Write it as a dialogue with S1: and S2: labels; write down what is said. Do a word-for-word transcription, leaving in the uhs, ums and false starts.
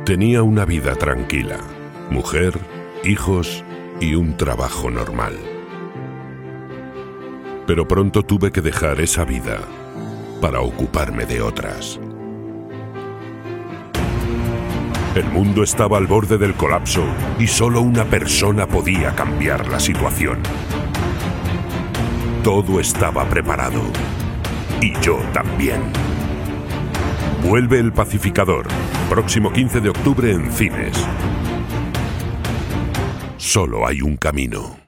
S1: Tenía una vida tranquila, mujer, hijos y un trabajo normal. Pero pronto tuve que dejar esa vida para ocuparme de otras. El mundo estaba al borde del colapso y solo una persona podía cambiar la situación. Todo estaba preparado. Y yo también. Vuelve El Pacificador, próximo quince de octubre en cines. Solo hay un camino.